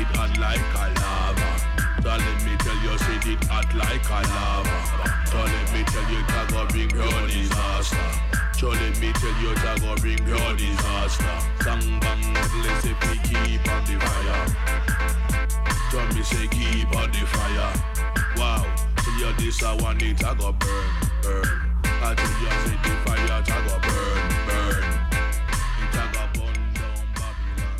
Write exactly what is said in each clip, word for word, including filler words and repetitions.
it hot like a lava. So let me tell you, say it hot like a lava. So let me tell you, it's gonna bring your disaster. So let me tell you, it's gonna bring your disaster. Sang bang, let's say we keep on the fire. So me say keep on the fire. Wow, tell you this I want it, I go burn, burn. I tell you, say the fire, I go burn, burn. It I go burn down Babylon.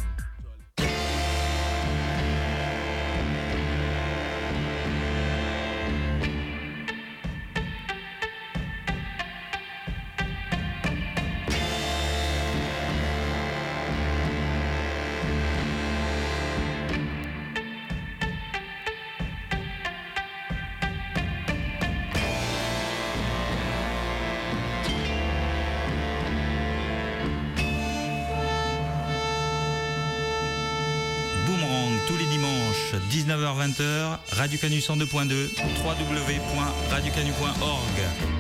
dix-neuf heures vingt, Radio Canu cent deux point deux, w w w point radio canu point org.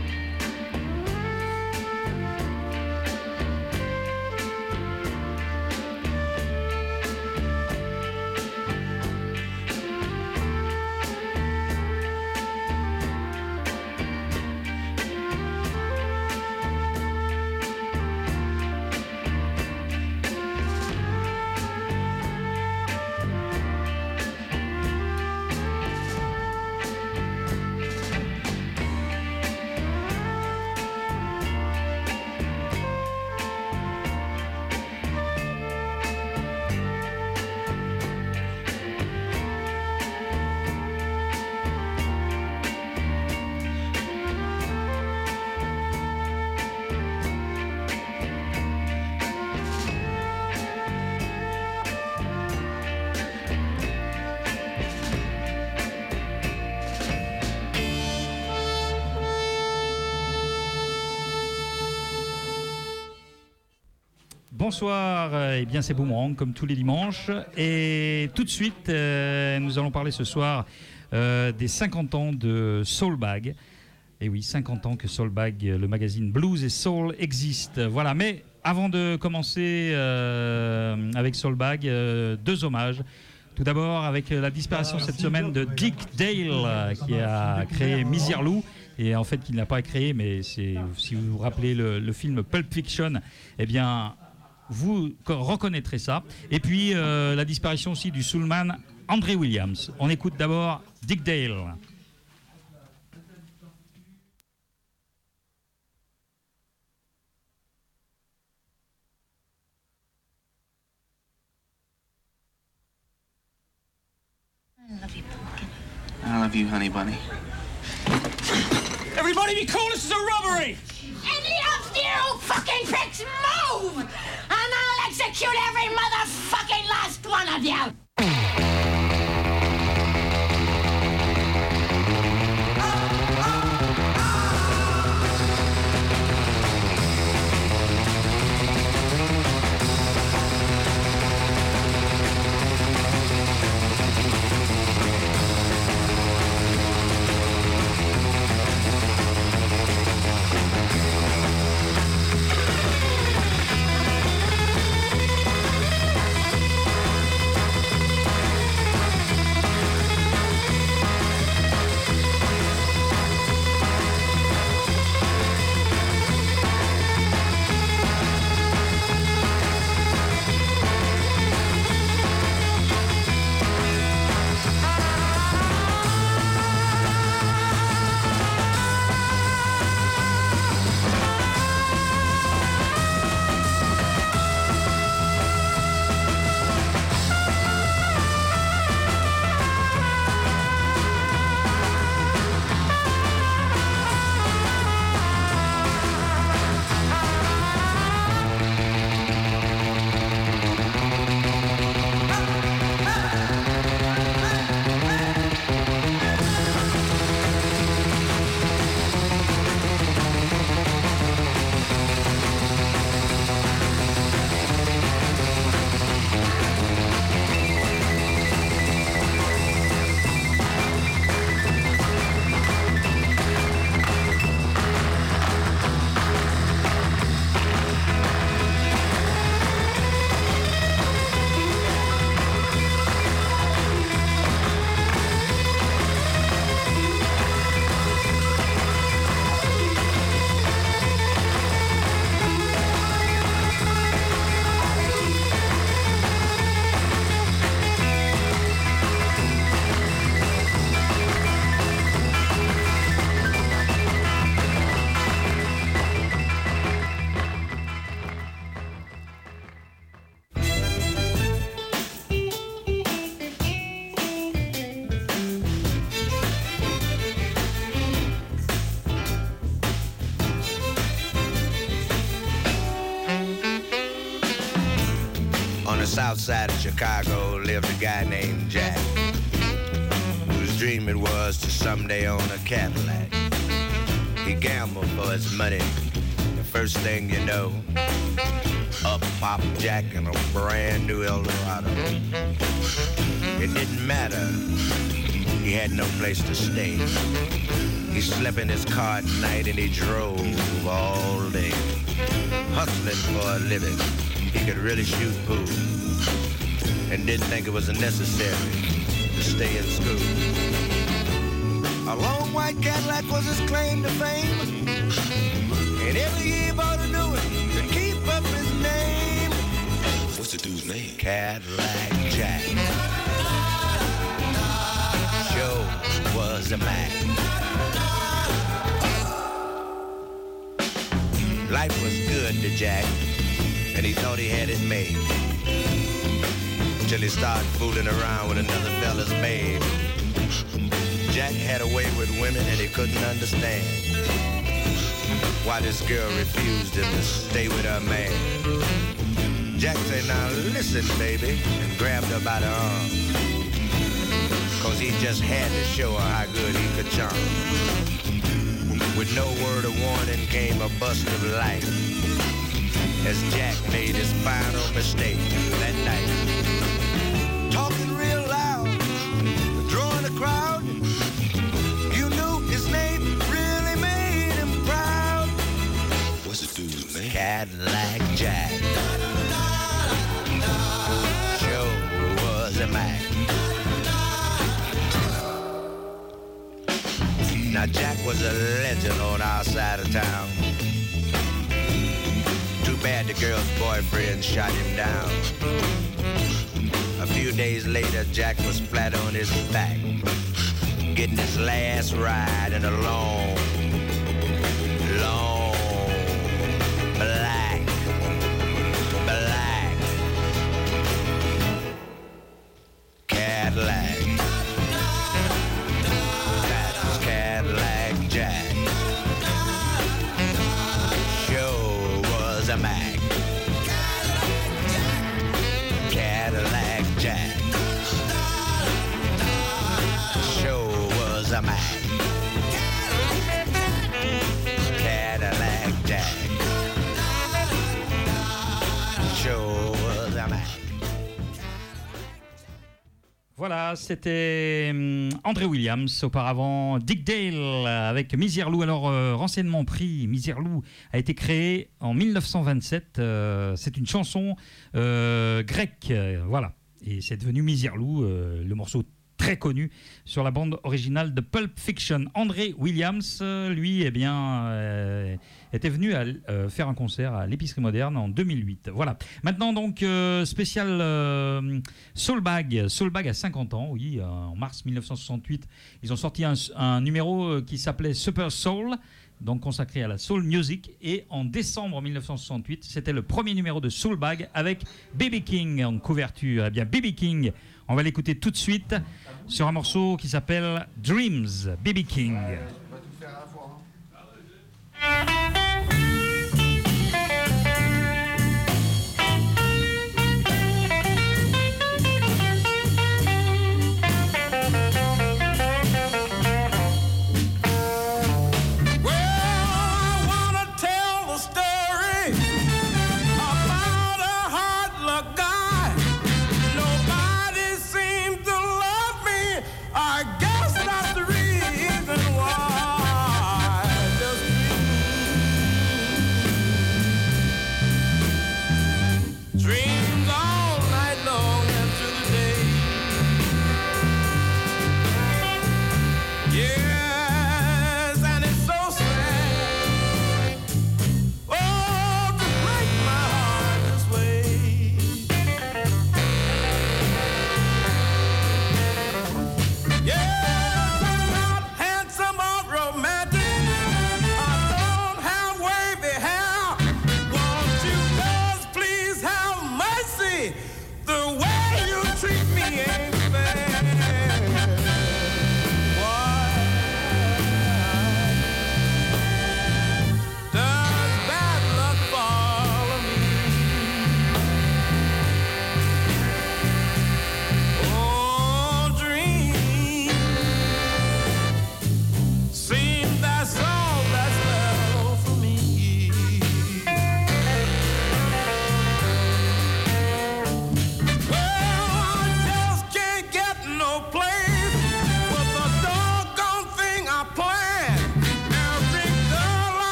Bonsoir, eh bien c'est Boomerang comme tous les dimanches et tout de suite euh, nous allons parler ce soir euh, des cinquante ans de Soulbag. Et oui, cinquante ans que Soulbag, le magazine Blues et Soul existe. Voilà, mais avant de commencer euh, avec Soulbag, euh, deux hommages. Tout d'abord avec la disparition cette semaine de Dick Dale qui a créé Misirlou. Et en fait, il n'a pas créé, mais c'est, si vous vous rappelez le, le film Pulp Fiction, eh bien, vous reconnaîtrez ça. Et puis, euh, la disparition aussi du soulman André Williams. On écoute d'abord Dick Dale. I love you, pumpkin. I love you, honey bunny. Everybody be cool, this is a robbery! Any of you fucking pricks move! And I'll execute every motherfucking last one of you! We'll be right back. outside of Chicago lived a guy named Jack, whose dream it was to someday own a Cadillac. He gambled for his money. The first thing you know, up popped Jack in a brand new Eldorado. It didn't matter. He had no place to stay. He slept in his car at night and he drove all day, hustling for a living. He could really shoot pool and didn't think it was necessary to stay in school. A long white Cadillac was his claim to fame, and every year he bought a new one to keep up his name. What's the dude's name? Cadillac Jack. Sure was a Mac. Life was good to Jack, and he thought he had it made, till he started fooling around with another fella's babe. Jack had a way with women and he couldn't understand why this girl refused him to stay with her man. Jack said, now listen, baby, and grabbed her by the arm, cause he just had to show her how good he could charm. With no word of warning came a bust of light as Jack made his final mistake that night. Talking real loud, drawing a crowd, you knew his name really made him proud. What's the dude's name? Cadillac Jack. Sure was a Mac. Now Jack was a legend on our side of town. Too bad the girl's boyfriend shot him down. A few days later, Jack was flat on his back, getting his last ride in a long, long, black, black Cadillac. Cadillac Jack. Sure was a Mac. Cadillac Jack. Sure was a Mac. Cadillac Jack. Sure was a Mac. Voilà, c'était hum, André Williams, auparavant Dick Dale avec Misirlou. Alors, euh, renseignement pris, Misirlou a été créé en mille neuf cent vingt-sept. Euh, c'est une chanson euh, grecque, euh, voilà. Et c'est devenu Misirlou, euh, le morceau très connu sur la bande originale de Pulp Fiction. André Williams, euh, lui, eh bien, euh, était venu à, euh, faire un concert à l'Épicerie Moderne en deux mille huit. Voilà. Maintenant, donc, euh, spécial euh, Soulbag. Soulbag a cinquante ans, oui, euh, en mars mille neuf cent soixante-huit. Ils ont sorti un, un numéro qui s'appelait Super Soul, donc consacré à la soul music. Et en décembre mille neuf cent soixante-huit, c'était le premier numéro de Soulbag avec B B King en couverture. Eh bien, B B King, on va l'écouter tout de suite sur un morceau qui s'appelle Dreams, B B King. On va tout faire à la fois. I guess that's the reason why. Just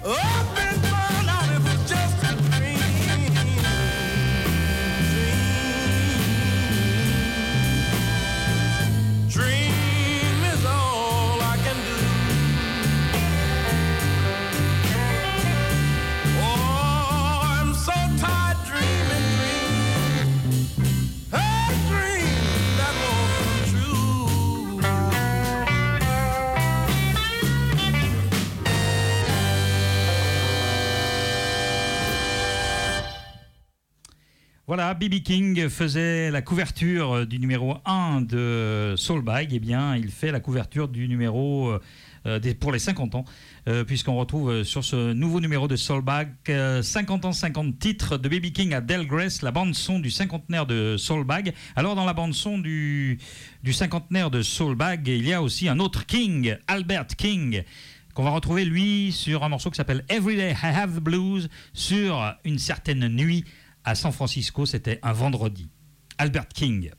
Voilà, B B King faisait la couverture du numéro un de Soulbag. Eh bien, il fait la couverture du numéro euh, des, pour les cinquante ans, euh, puisqu'on retrouve sur ce nouveau numéro de Soulbag euh, cinquante ans, cinquante titres de B B King à Del Grace, la bande-son du cinquantenaire de Soulbag. Alors, dans la bande-son du, du cinquantenaire de Soulbag, il y a aussi un autre King, Albert King, qu'on va retrouver, lui, sur un morceau qui s'appelle Everyday I Have the Blues, sur une certaine nuit à San Francisco, c'était un vendredi. Albert King.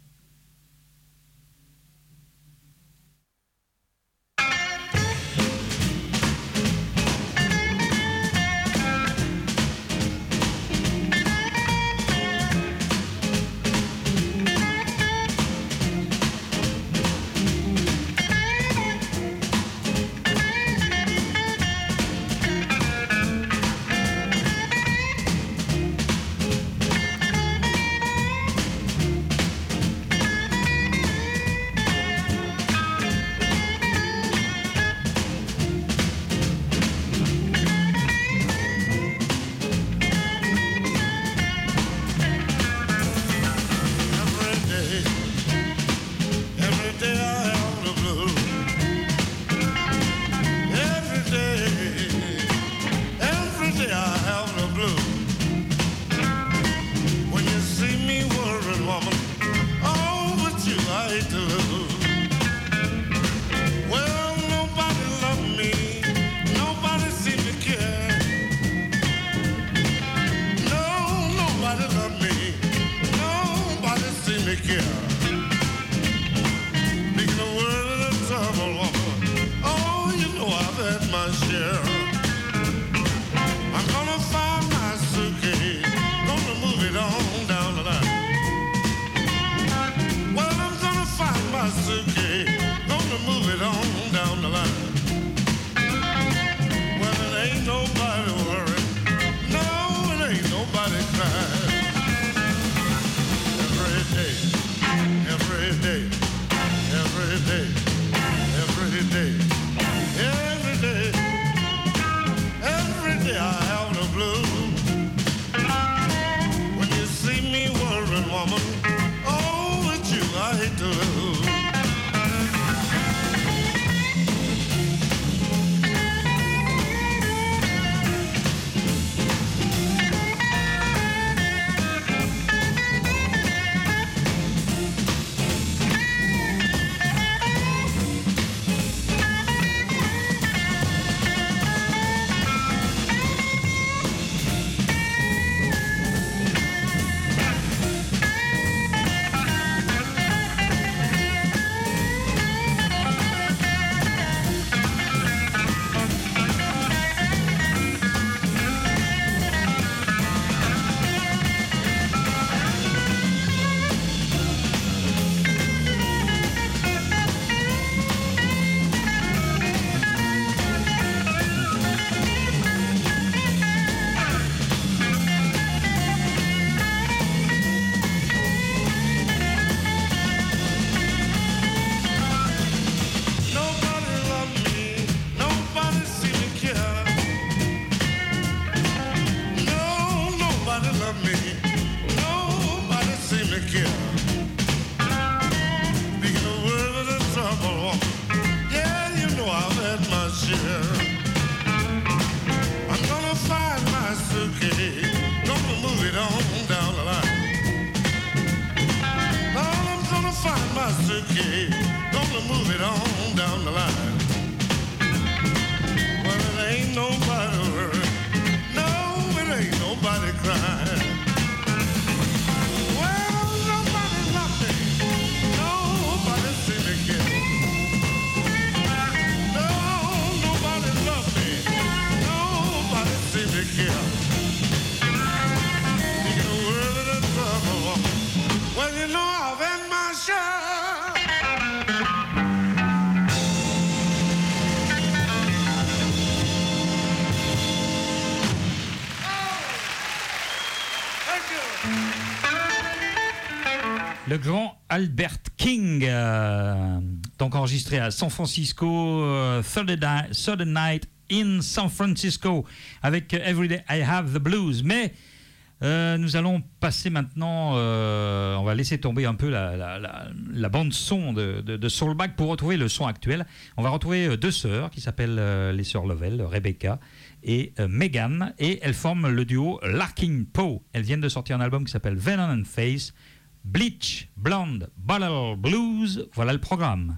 Le grand Albert King, euh, donc enregistré à San Francisco, euh, Third Night in San Francisco, avec Everyday I Have the Blues. Mais euh, nous allons passer maintenant, euh, on va laisser tomber un peu la, la, la, la bande son de, de, de Soulbag pour retrouver le son actuel. On va retrouver deux sœurs qui s'appellent euh, les sœurs Lovell, Rebecca et euh, Megan, et elles forment le duo Larkin Poe. Elles viennent de sortir un album qui s'appelle Venom and Face, Bleach, Blonde, Bottle Blues. Voilà le programme.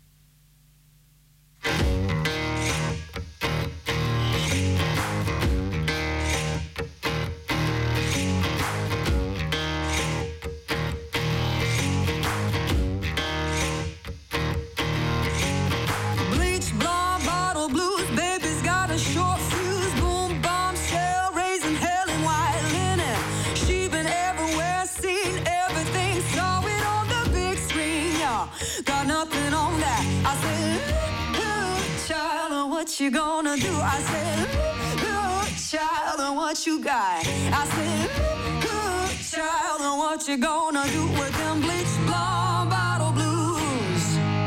What you gonna do? I said, ooh, child, what you got? I said, ooh, child, what you gonna do with them bleach blonde bottle blues?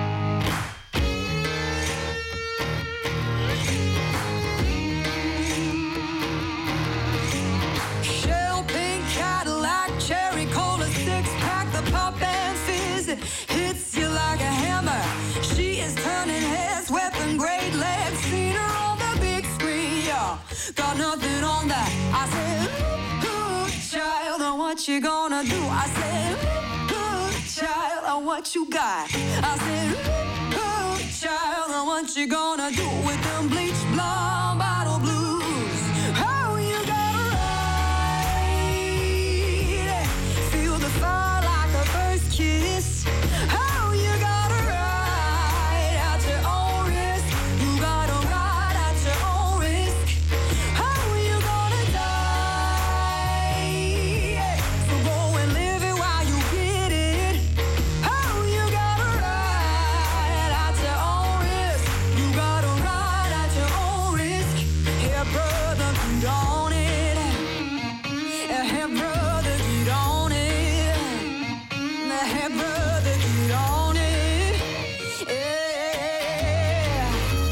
Shell pink Cadillac, cherry cola six pack, the pop and fizz hits you like a hammer. She is turning heads, weapon grade legs. Seen her on the big screen, yeah. Got nothing on that. I said, ooh, ooh, child, what you gonna do? I said, ooh, ooh, child, what you got? I said, ooh, ooh, child, what you gonna do with them bleach blonde bottle blues? Oh, you gotta ride, feel the fire like a first kiss. Oh, you gotta ride at your own risk. You gotta ride at your own risk. Oh, you gonna die, so go and live it while you get it. Oh, you gotta ride at your own risk. You gotta ride at your own risk. Here, brother, get on it. Here, brother, get on it. Here, brother, get on it. Yeah.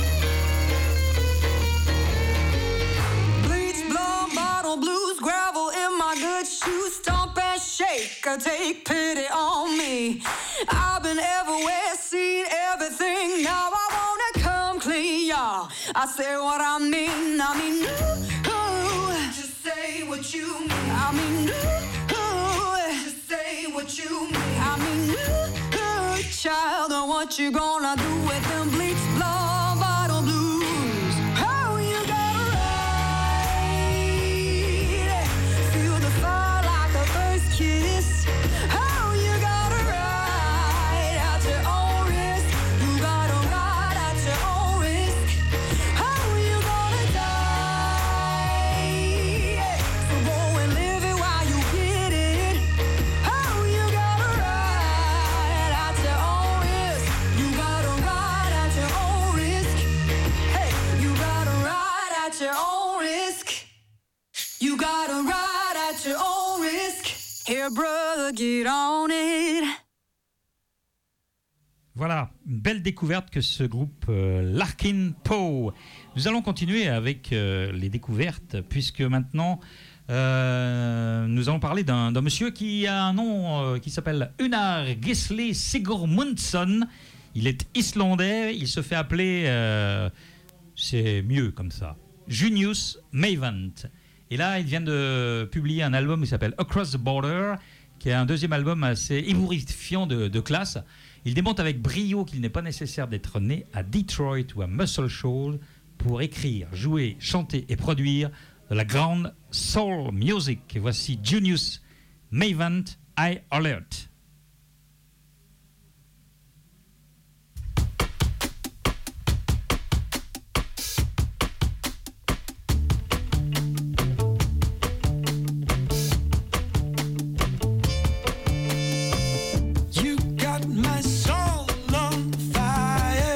Bleach, blonde, bottle blues, gravel in my good shoes, stomp and shake, or take pity on me. I've been everywhere, seen everything. Now I wanna come clean, y'all. I say what I mean. I mean, ooh, ooh. Just say what you mean. I mean, ooh, ooh. Just say what you mean. I mean, ooh, ooh. Child, what you gonna do with them bleach blonde bottle blues? Oh, you gotta ride, feel the fire like a first kiss. Oh, you gotta ride at your own risk. You gotta ride at your own risk. Oh, you gonna die, so go and live it while you get it. Oh, you gotta ride at your own risk. You gotta ride at your own risk. Hey, you gotta ride at your own risk. You gotta ride at your own risk. Here, brother, get on it. Voilà, une belle découverte que ce groupe euh, Larkin Poe. Nous allons continuer avec euh, les découvertes, puisque maintenant euh, nous allons parler d'un d'un monsieur qui a un nom euh, qui s'appelle Unar Gisli Sigurmundsson. Il est islandais, il se fait appeler, euh, c'est mieux comme ça, Junius Mavent. Et là, il vient de publier un album qui s'appelle Across the Border, qui est un deuxième album assez ébourifiant de, de classe. Il démontre avec brio qu'il n'est pas nécessaire d'être né à Detroit ou à Muscle Shoals pour écrire, jouer, chanter et produire de la grande soul music. Et voici Junius Mavent, High Alert. You got my soul on fire.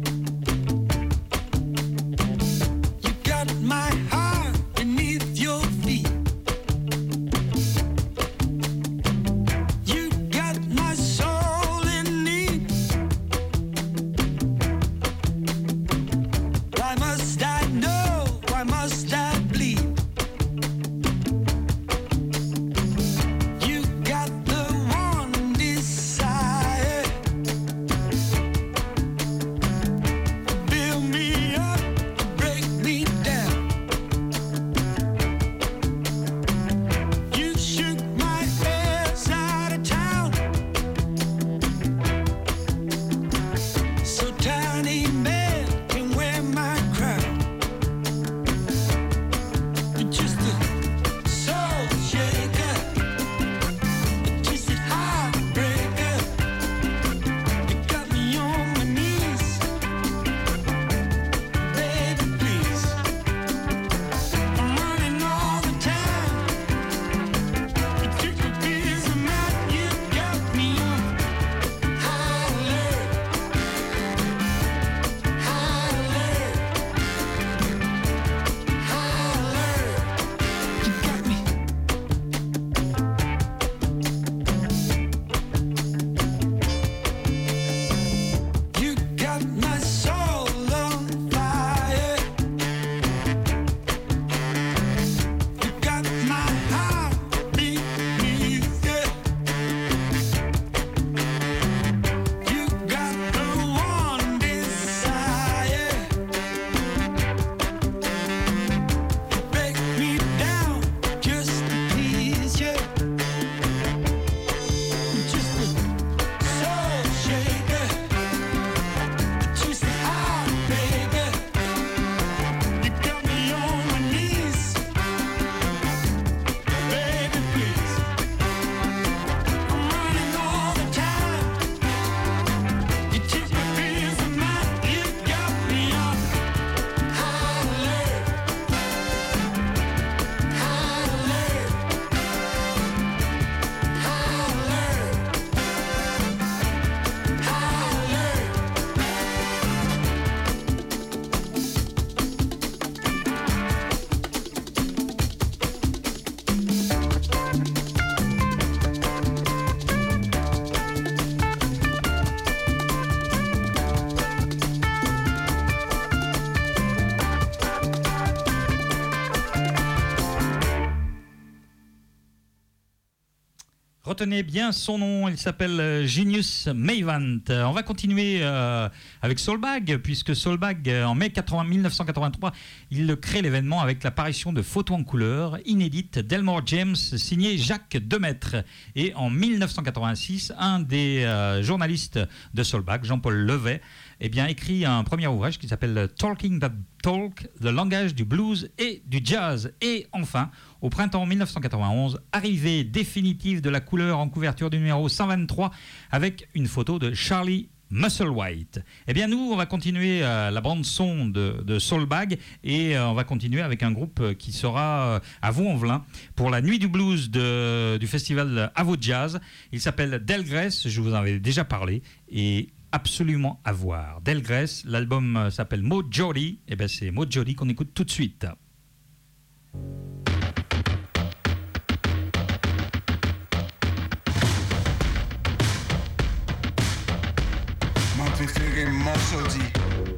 You got my heart beneath your feet. You Retenez bien son nom, il s'appelle Genius Mavant. On va continuer euh, avec Soulbag, puisque Soulbag, en mai mille neuf cent quatre-vingt-trois, il crée l'événement avec l'apparition de photos en couleur inédites d'Elmore James, signé Jacques Demaître. Et en mille neuf cent quatre-vingt-six, un des euh, journalistes de Soulbag, Jean-Paul Levet, eh bien, écrit un premier ouvrage qui s'appelle Talking That Talk, le langage du blues et du jazz. Et enfin, au printemps mille neuf cent quatre-vingt-onze, arrivée définitive de la couleur en couverture du numéro cent vingt-trois avec une photo de Charlie Musselwhite. Eh bien, nous, on va continuer euh, la bande-son de, de Soulbag et euh, on va continuer avec un groupe qui sera euh, à Vaux-en-Velin pour la nuit du blues de, du festival Avo Jazz. Il s'appelle Delgrès, je vous en avais déjà parlé, et absolument à voir. Delgrès, l'album s'appelle Mo Jody, et bien c'est Mo Jody qu'on écoute tout de suite. Mon préféré morceau dit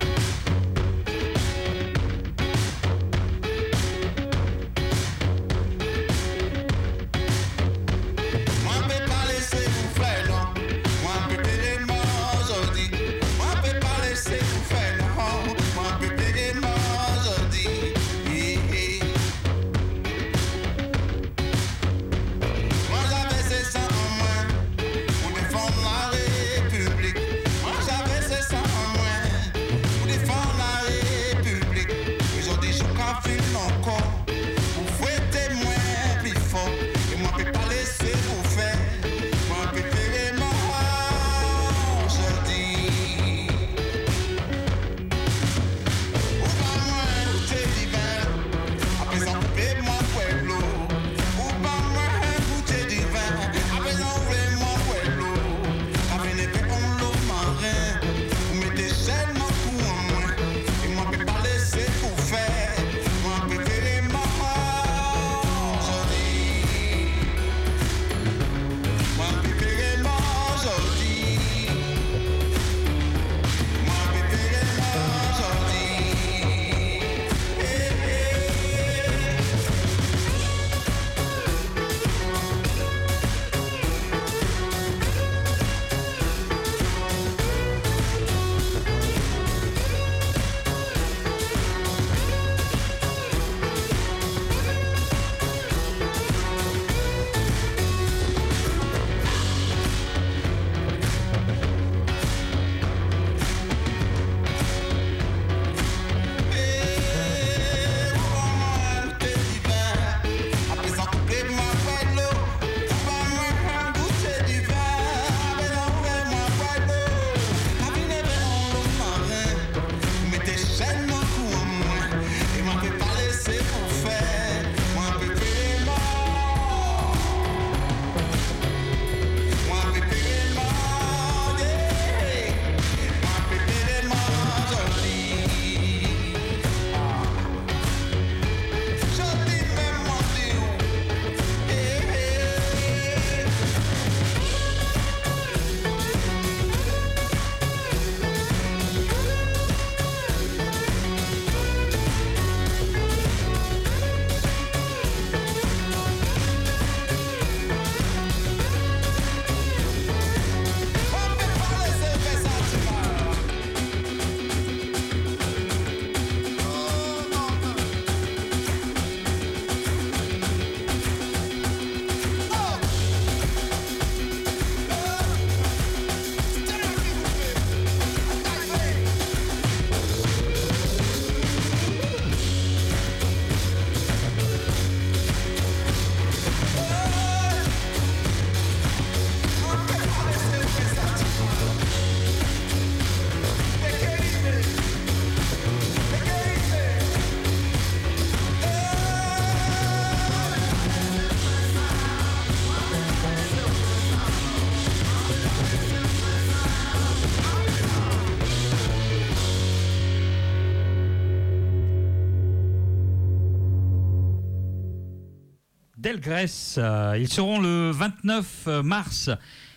Delgrès. Euh, ils seront le vingt-neuf mars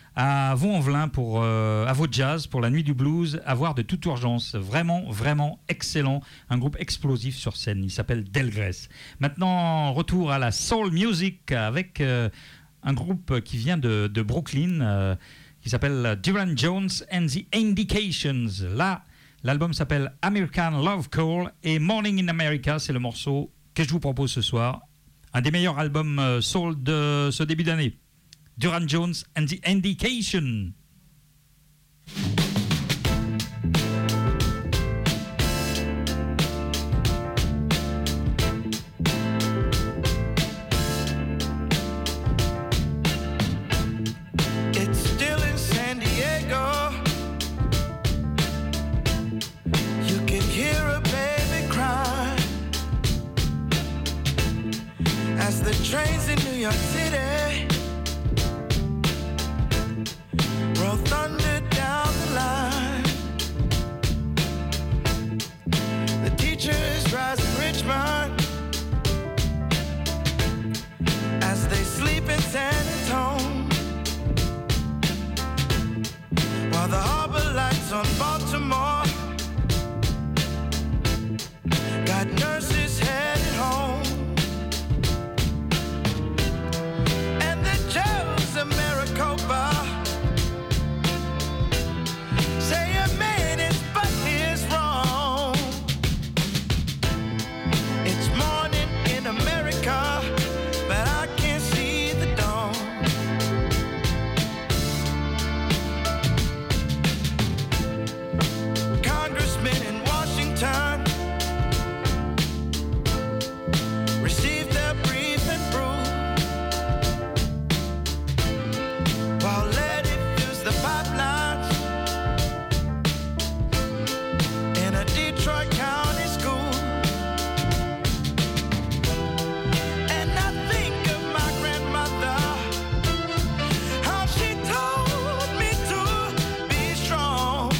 à Vaux-en-Velin pour euh, Avo Jazz pour la nuit du blues, à voir de toute urgence. Vraiment, vraiment excellent. Un groupe explosif sur scène. Il s'appelle Delgrès. Maintenant, retour à la soul music avec euh, un groupe qui vient de, de Brooklyn, euh, qui s'appelle Duran Jones and the Indications. Là, l'album s'appelle American Love Call et Morning in America, c'est le morceau que je vous propose ce soir. Un des meilleurs albums euh, soul de ce début d'année. Duran Jones and the Indication. Trains in New York City roll thunder down the line. The teachers rise in Richmond as they sleep in San Antonio, while the harbor lights on Baltimore got nurses headed home. Maricopa say a man is but his wrong. It's morning in America, but I can't see the dawn. Congressmen in Washington received their brief and brew, while Letty fills the pipelines in a Detroit County school. And I think of my grandmother, how she told me to be strong.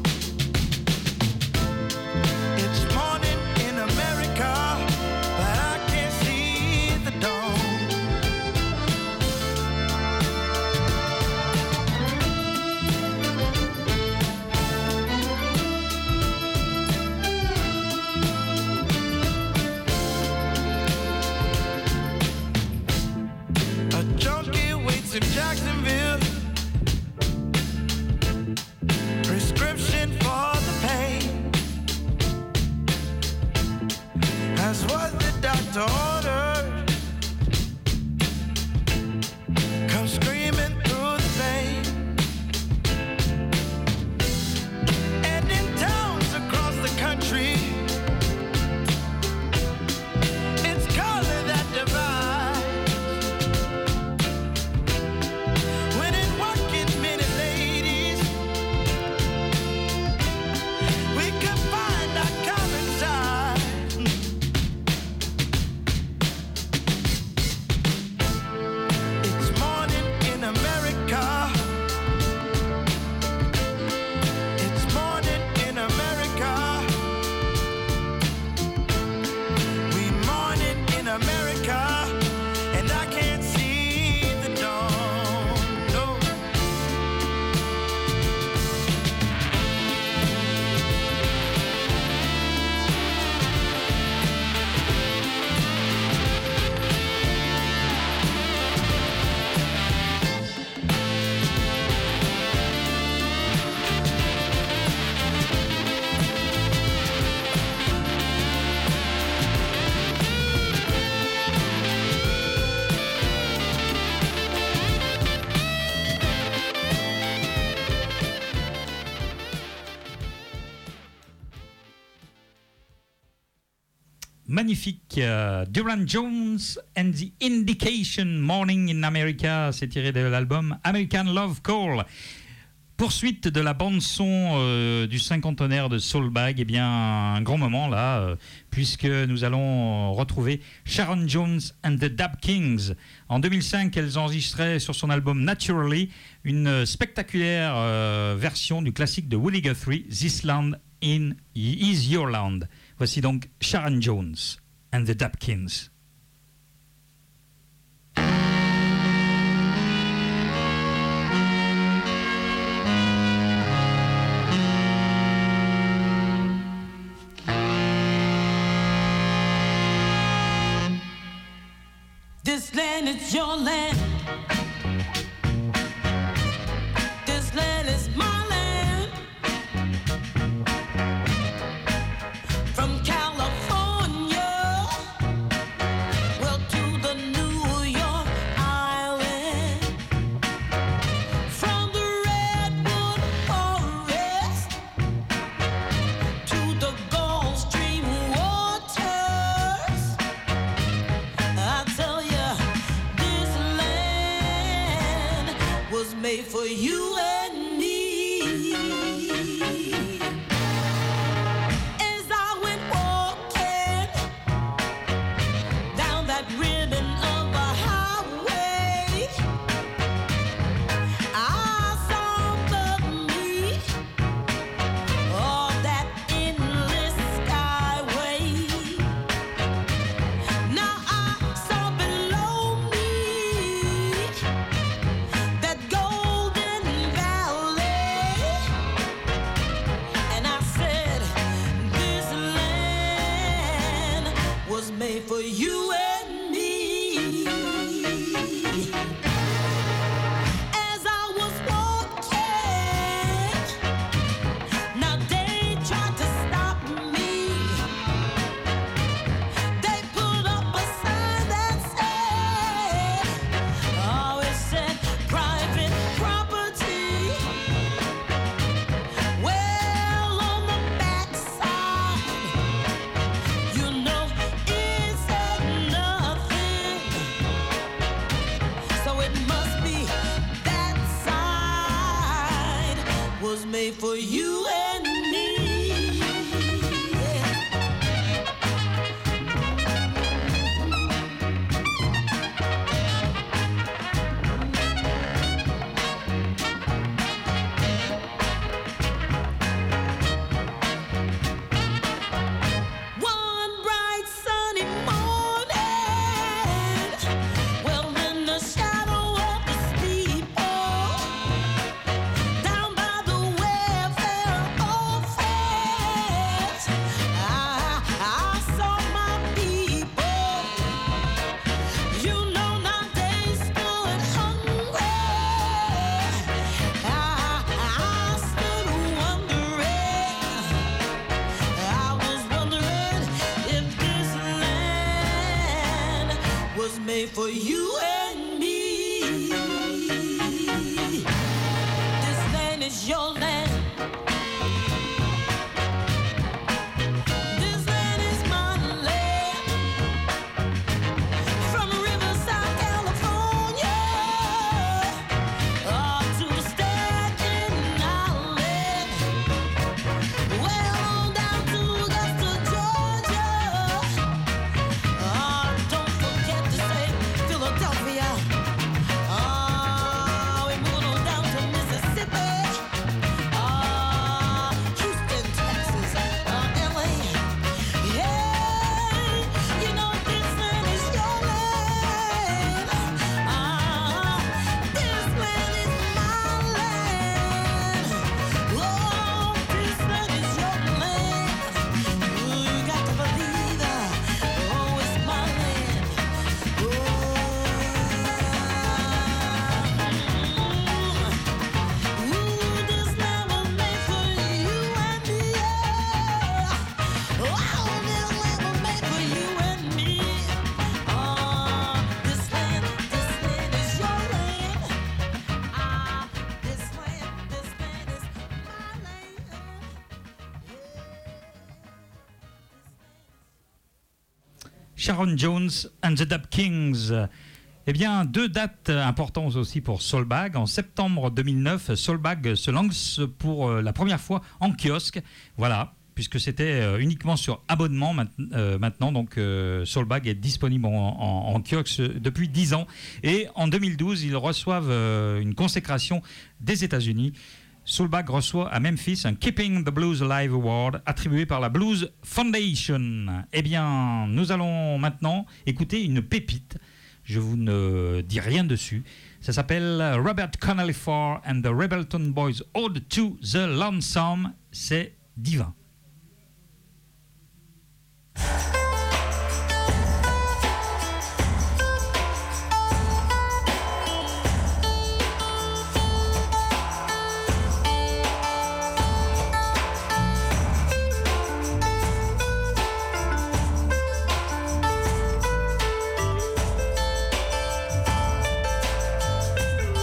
It's morning in America, but I can't see the dawn. In Jacksonville, prescription for the pain, that's what the doctor ordered. Come screaming through the pain. And in towns across the country, it's color that divides. Magnifique, euh, Duran Jones and the Indication, Morning in America, c'est tiré de l'album American Love Call. Poursuite de la bande-son euh, du cinquantenaire de Soulbag, eh bien un grand moment là, euh, puisque nous allons retrouver Sharon Jones and the Dap Kings. En deux mille cinq, elles enregistraient sur son album Naturally une spectaculaire euh, version du classique de Woody Guthrie, This Land in Is Your Land. Voici donc Sharon Jones and the Dap Kings. This land is your land. for you and me. As I was walking, now they tried to stop me. They put up a sign that said, oh, it said private property. Well, on the backside, you know it said nothing. So it must be that side was made for you and me. Yeah. One bright sunny morning, well, in the shadow of the steeple, down by the welfare office, I, I saw my people. You know now they stood hungry. I, I stood wondering. I was wondering if this land was made for you and me. This land is your land. This land is my land. From Riverside, California, uh, to the Staten Island. Well, on down to Augusta, Georgia. Ah, don't forget to say Philadelphia. Ah, we moved on down to Mississippi. Ah, Houston, Texas, uh, L A. Yeah, you know this land is your land. Ah, this land is my land. Oh, this land is your land. Ooh, you got to believe that. Oh, it's my land. Oh, ooh, this land was made for you and me. Oh, this land was made for you and me. Oh, this land, this land is your land. Ah, this land, this land is my land. Sharon Jones and the Dap Kings. Eh bien, deux dates importantes aussi pour Soulbag. En septembre deux mille neuf, Soulbag se lance pour euh, la première fois en kiosque. Voilà, puisque c'était euh, uniquement sur abonnement mainte- euh, maintenant. Donc, euh, Soulbag est disponible en, en- en kiosque depuis dix ans. Et en deux mille douze, ils reçoivent euh, une consécration des États-Unis. Soulbag reçoit à Memphis un Keeping the Blues Alive Award attribué par la Blues Foundation. Eh bien, nous allons maintenant écouter une pépite. Je vous ne dis rien dessus. Ça s'appelle Robert Connelly four and the Rebelton Boys Ode to the Lonesome. C'est divin.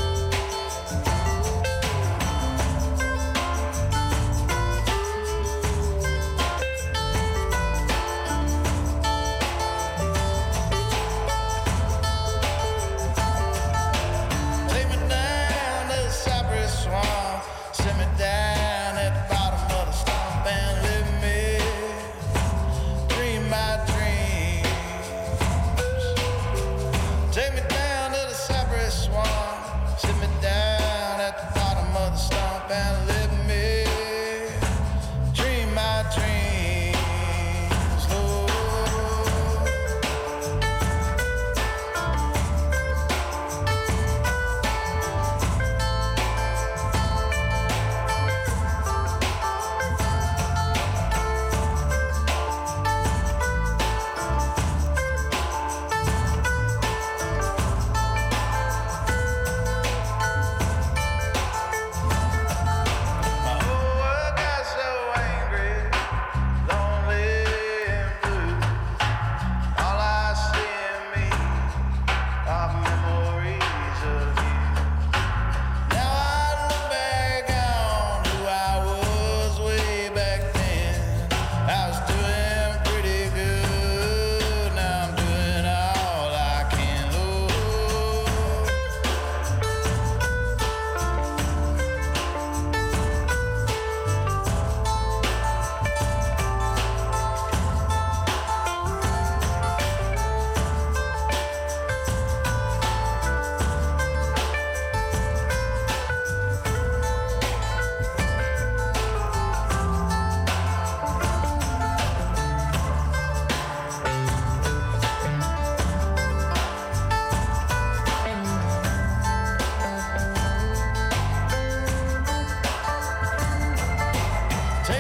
Thank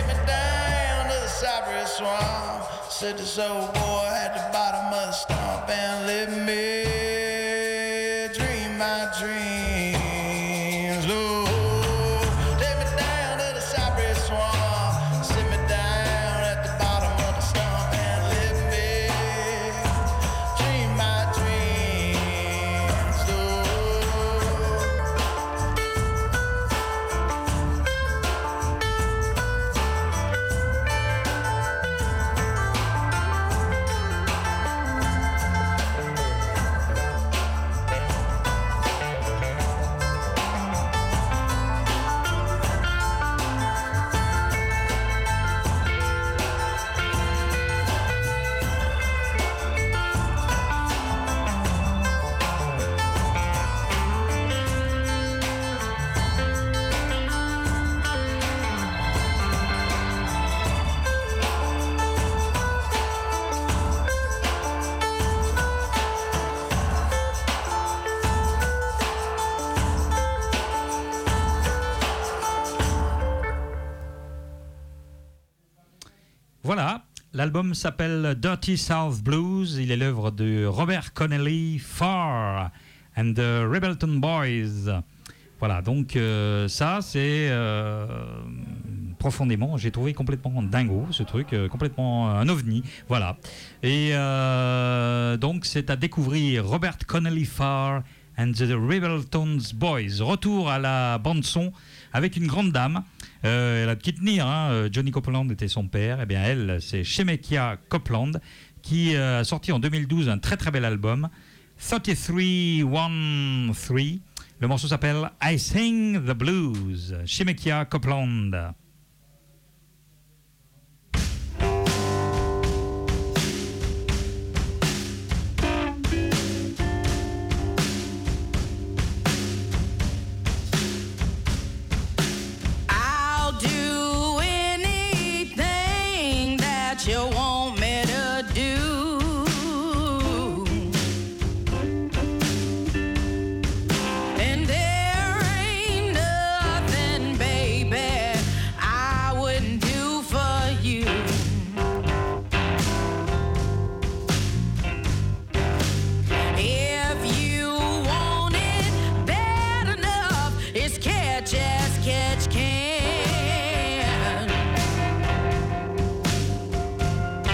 me down to the cypress swamp. Said this old boy at the bottom of the stump and let me dream my dreams. Lord, take me down to the cypress swamp. Sit me down at the bottom of the stump and let me dream my dreams. Lord. Voilà, l'album s'appelle Dirty South Blues. Il est l'œuvre de Robert Connelly Farr and the Rebelton Boys. Voilà, donc euh, ça c'est euh, profondément, j'ai trouvé complètement dingo ce truc, euh, complètement un ovni. Voilà, et euh, donc c'est à découvrir Robert Connelly Farr and the Rebelton Boys. Retour à la bande son avec une grande dame. Euh, elle a de qui tenir, hein. Johnny Copeland était son père. Et bien elle, c'est Shemekia Copeland qui euh, a sorti en deux mille douze un très très bel album, trente-trois treize. Le morceau s'appelle I Sing the Blues. Shemekia Copeland. You want me to do, and there ain't nothing, baby, I wouldn't do for you. If you want it bad enough, it's catch as catch can.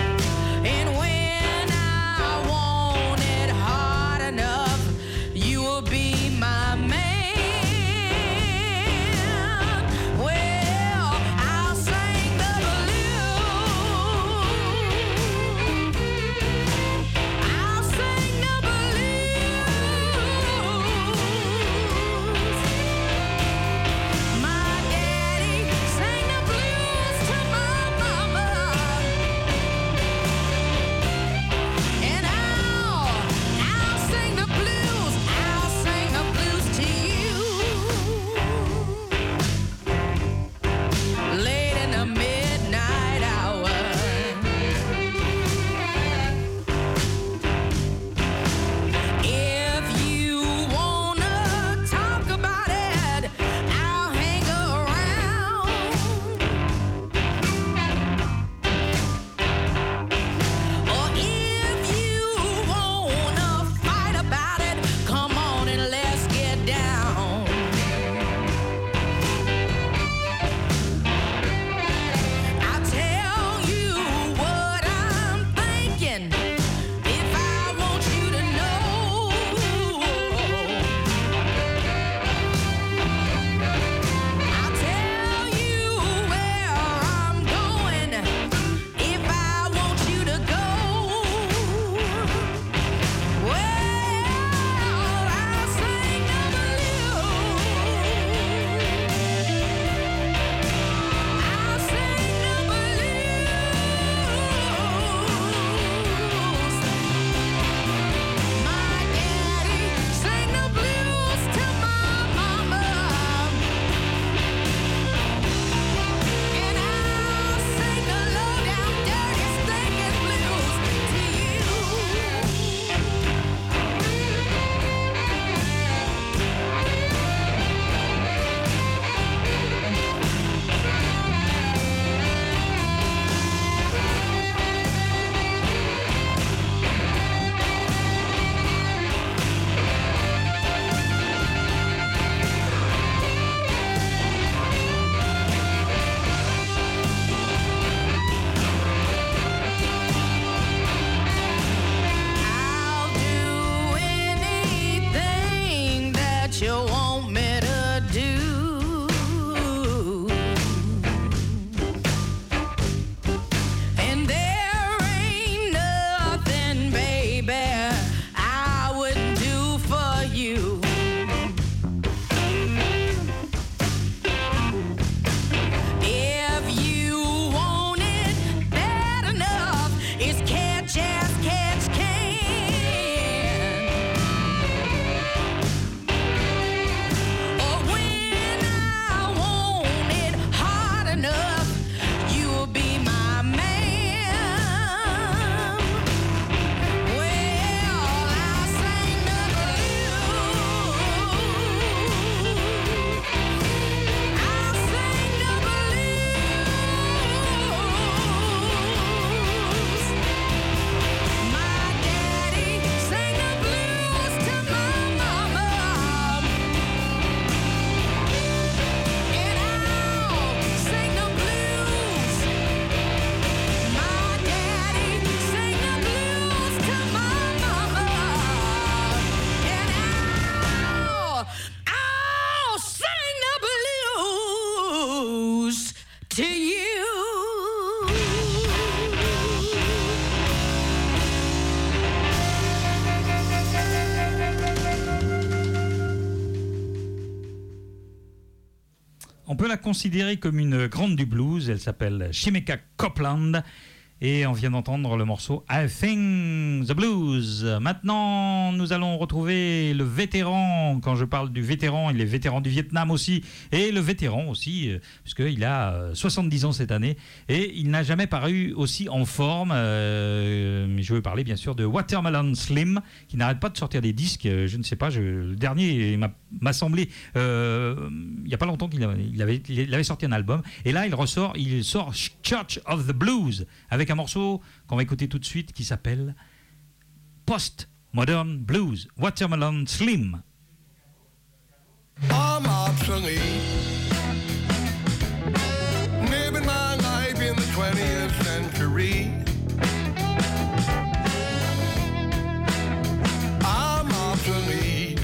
On peut la considérer comme une grande du blues. Elle s'appelle Shemekia Copeland. Et on vient d'entendre le morceau I Think the Blues. Maintenant, nous allons retrouver le vétéran. Quand je parle du vétéran, il est vétéran du Vietnam aussi. Et le vétéran aussi, puisqu'il a soixante-dix ans cette année. Et il n'a jamais paru aussi en forme. Euh, je veux parler bien sûr de Watermelon Slim, qui n'arrête pas de sortir des disques. Je ne sais pas, je, le dernier m'a, m'a semblé, euh, il n'y a pas longtemps qu'il avait, il avait, il avait sorti un album. Et là, il ressort, il sort Church of the Blues, avec un morceau qu'on va écouter tout de suite qui s'appelle Post Modern Blues, Watermelon Slim. I'm obsolete, living my life in the twentieth century. I'm obsolete,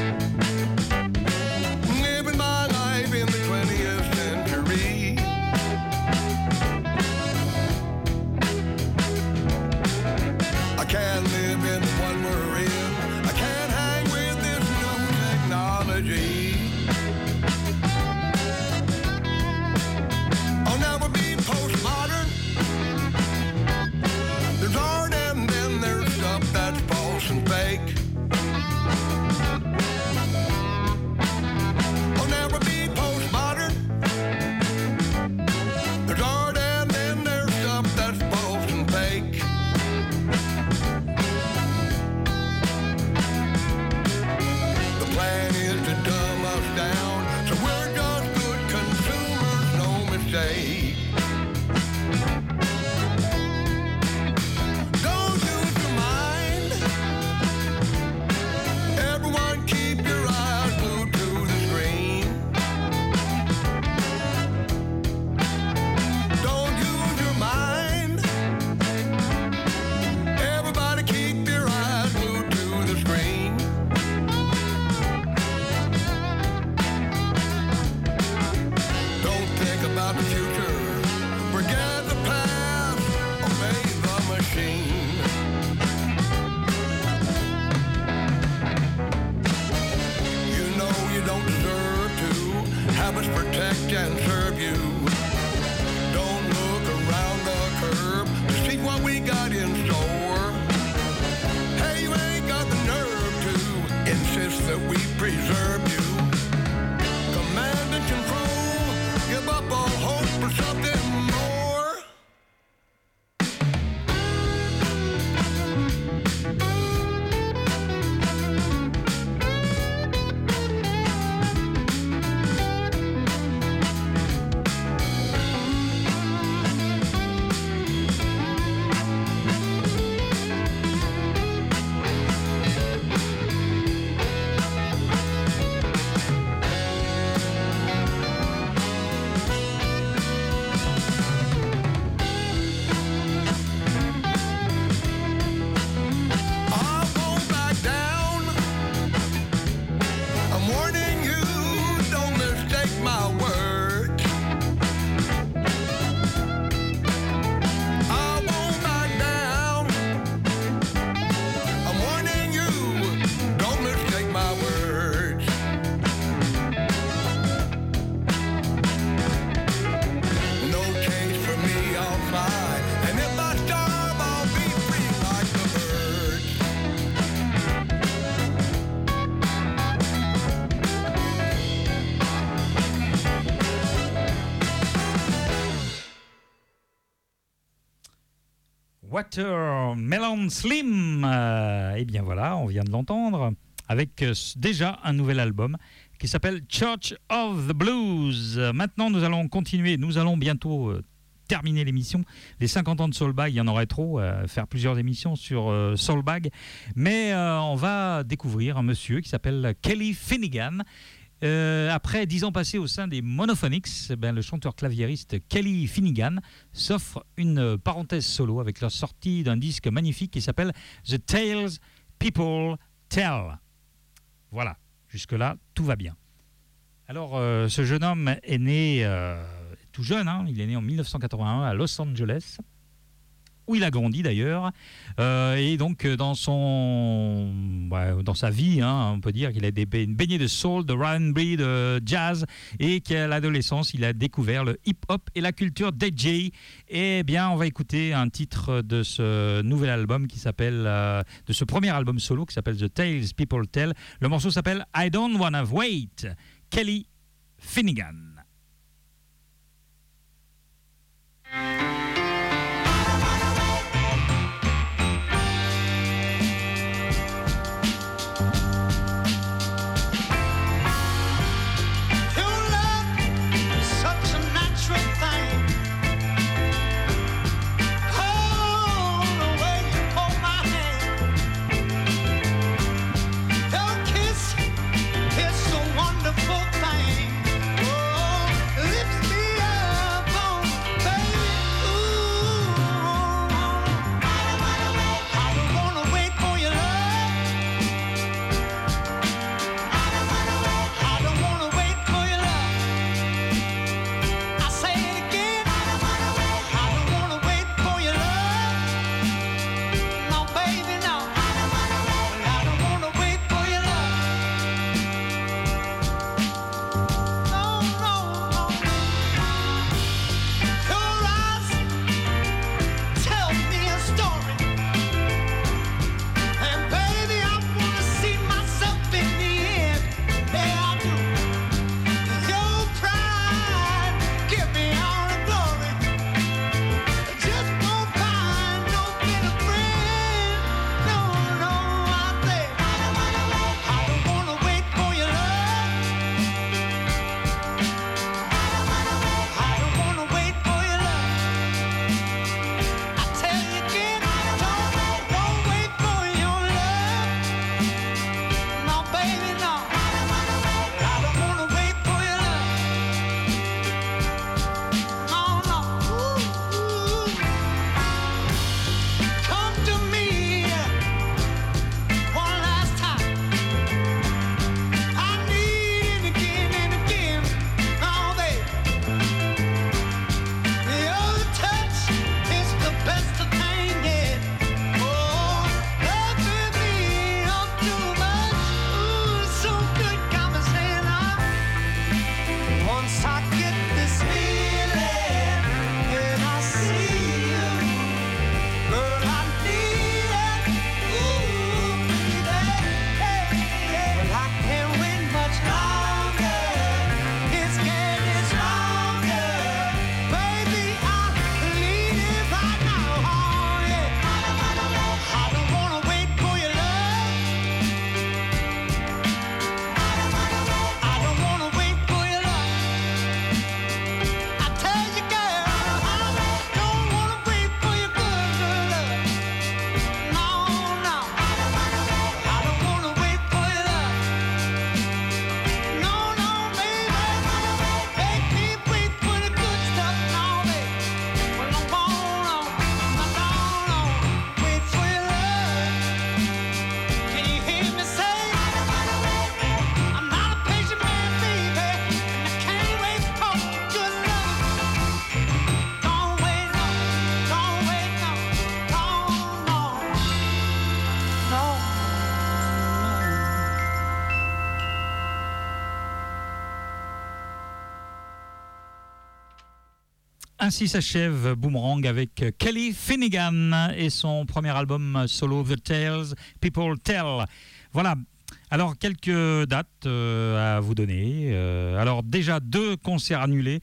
living my life in the twentieth century. I can't live in the one we're in. I can't hang with this new technology. I'll never be postmodern. There's art and then there's stuff that's false and fake. I'll never be postmodern. There's art and then there's stuff that's false and fake. The plan is to dumb us down, so we're just good consumers, no mistake. Don't use your mind. Everyone keep your eyes glued to the screen. Don't use your mind. Everybody keep your eyes glued to the screen. Don't think about the future. Forget the past. Obey the machine. You know you don't deserve to have us protect and serve you. Don't look around the curve to see what we got in store. Hey, you ain't got the nerve to insist that we preserve you. Command and control, give up all hope for something more. I won't back down. I'm warning you, don't mistake my words. I won't back down. I'm warning you, don't mistake my words. No case for me, I'll fly. And if I starve, I'll be free like the birds. Watermelon Slim. Euh, et bien voilà, on vient de l'entendre avec euh, déjà un nouvel album qui s'appelle Church of the Blues. Euh, Maintenant, nous allons continuer. Nous allons bientôt euh, terminer l'émission. Les cinquante ans de Soulbag, il y en aurait trop, euh, faire plusieurs émissions sur euh, Soulbag. Mais euh, on va découvrir un monsieur qui s'appelle Kelly Finnegan. Euh, après dix ans passés au sein des Monophonics, eh ben, le chanteur-claviériste Kelly Finnegan s'offre une parenthèse solo avec la sortie d'un disque magnifique qui s'appelle The Tales People Tell. Voilà, jusque-là, tout va bien. Alors, euh, ce jeune homme est né euh, tout jeune, hein, il est né en mille neuf cent quatre-vingt-un à Los Angeles. où il a grandi d'ailleurs. Euh, et donc, dans, son, ouais, dans sa vie, hein, on peut dire qu'il a des baigné de soul, de R and B, de jazz, et qu'à l'adolescence, il a découvert le hip-hop et la culture D J. Et bien, on va écouter un titre de ce nouvel album qui s'appelle, euh, de ce premier album solo qui s'appelle The Tales People Tell. Le morceau s'appelle I Don't Wanna Wait. Kelly Finnegan. It's a wonderful thing. Oh, lips me Ainsi s'achève Boomerang avec Kelly Finnegan et son premier album solo The Tales People Tell. Voilà. Alors, quelques dates euh, à vous donner. Euh, alors, déjà, deux concerts annulés.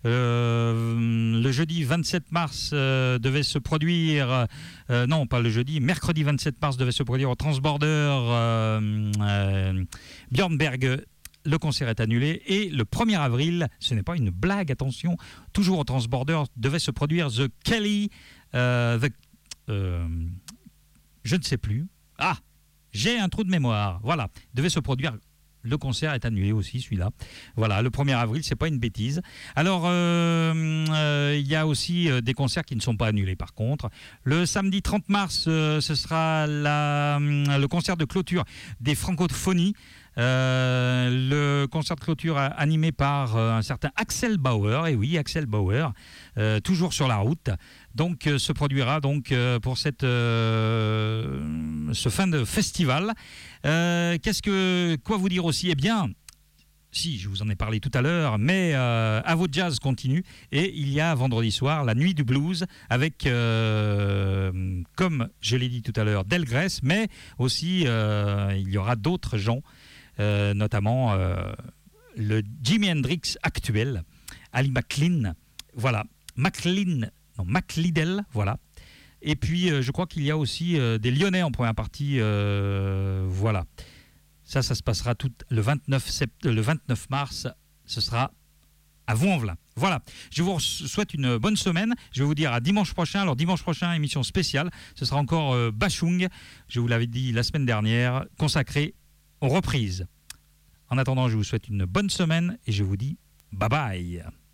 Euh, le jeudi vingt-sept mars euh, devait se produire... Euh, non, pas le jeudi. Mercredi vingt-sept mars devait se produire au Transborder euh, euh, Björnberg. Le concert est annulé. Et le premier avril, ce n'est pas une blague, attention, toujours au Transborder, devait se produire The Kelly... Euh, the, euh, je ne sais plus. Ah J'ai un trou de mémoire. Voilà. Devait se produire. Le concert est annulé aussi, celui-là. Voilà, le premier avril, c'est pas une bêtise. Alors, euh, euh, il y a aussi euh, des concerts qui ne sont pas annulés, par contre. Le samedi trente mars, euh, ce sera la, euh, le concert de clôture des Francophonies Euh, le concert de clôture animé par euh, un certain Axel Bauer, et oui, Axel Bauer, euh, toujours sur la route, donc euh, se produira donc euh, pour cette euh, ce fin de festival. Euh, qu'est-ce que quoi vous dire aussi? Eh bien, si, je vous en ai parlé tout à l'heure, mais euh, Avo Jazz continue et il y a vendredi soir la nuit du blues avec, euh, comme je l'ai dit tout à l'heure, Delgrès, mais aussi euh, il y aura d'autres gens, euh, notamment euh, le Jimi Hendrix actuel, Ali McLean, voilà, McLean, non, McLeodell, voilà. Et puis euh, je crois qu'il y a aussi euh, des Lyonnais en première partie, euh, voilà. Ça, ça se passera tout le vingt-neuf, sept, le vingt-neuf mars. Ce sera à Vaux-en-Velin. Voilà. Je vous souhaite une bonne semaine. Je vais vous dire à dimanche prochain. Alors, dimanche prochain, émission spéciale. Ce sera encore euh, Bachung. Je vous l'avais dit la semaine dernière, consacrée aux reprises. En attendant, je vous souhaite une bonne semaine et je vous dis bye bye.